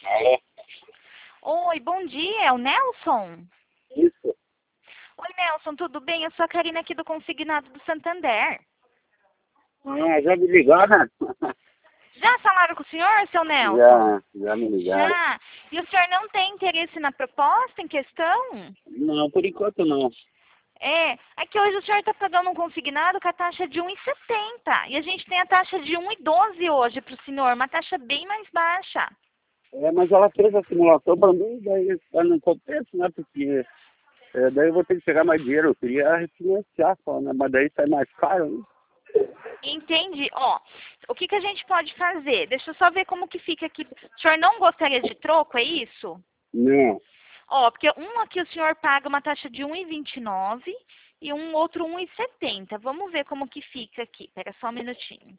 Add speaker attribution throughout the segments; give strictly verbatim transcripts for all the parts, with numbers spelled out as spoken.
Speaker 1: Alô?
Speaker 2: Oi, bom dia, é o Nelson?
Speaker 1: Isso?
Speaker 2: Oi, Nelson, tudo bem? Eu sou a Karina aqui do Consignado do Santander.
Speaker 1: Ah, já me ligaram?
Speaker 2: Já falaram com o senhor, seu Nelson?
Speaker 1: Já, já me ligaram.
Speaker 2: Já. E o senhor não tem interesse na proposta em questão?
Speaker 1: Não, por enquanto não.
Speaker 2: É, é que hoje o senhor está pagando um consignado com a taxa de um e setenta. E a gente tem a taxa de um e doze hoje para o senhor, uma taxa bem mais baixa.
Speaker 1: É, mas ela fez a simulação para mim, daí tá no contexto, né? Porque é, daí eu vou ter que pegar mais dinheiro. Eu queria refinanciar só, né? Mas daí sai mais caro, né?
Speaker 2: Entendi. Ó, o que, que a gente pode fazer? Deixa eu só ver como que fica aqui. O senhor não gostaria de troco, é isso?
Speaker 1: Não.
Speaker 2: Ó, porque um aqui o senhor paga uma taxa de um e vinte e nove e um outro um e setenta. Vamos ver como que fica aqui. Pera só um minutinho.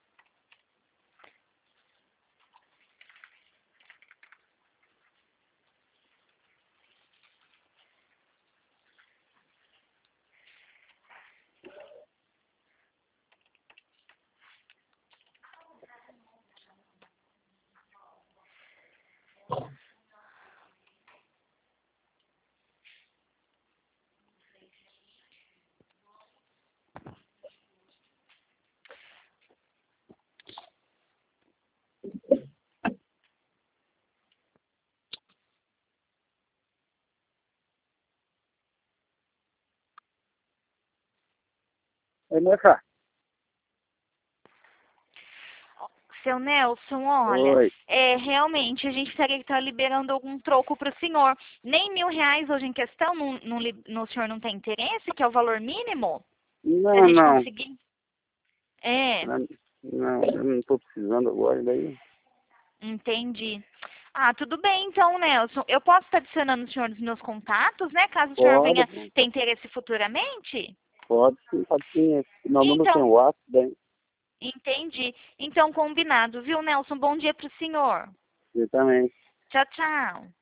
Speaker 1: É, moça?
Speaker 2: Seu Nelson, olha,
Speaker 1: Oi.
Speaker 2: é, realmente a gente teria que estar liberando algum troco para o senhor. Nem mil reais hoje em questão, não, não, li- no senhor não tem interesse, que é o valor mínimo? Para a
Speaker 1: Não,
Speaker 2: gente
Speaker 1: não.
Speaker 2: conseguir? É,
Speaker 1: Não, não, eu não estou precisando agora, daí.
Speaker 2: entendi. Ah, tudo bem então, Nelson. Eu posso estar adicionando o senhor nos meus contatos, né? Caso o senhor
Speaker 1: Pode,
Speaker 2: venha ter interesse futuramente?
Speaker 1: pode sim, pode sim. Meu número tem
Speaker 2: Então,
Speaker 1: o WhatsApp, daí.
Speaker 2: entendi. Então, combinado, viu, Nelson? Bom dia para o senhor.
Speaker 1: Eu também.
Speaker 2: Tchau, tchau.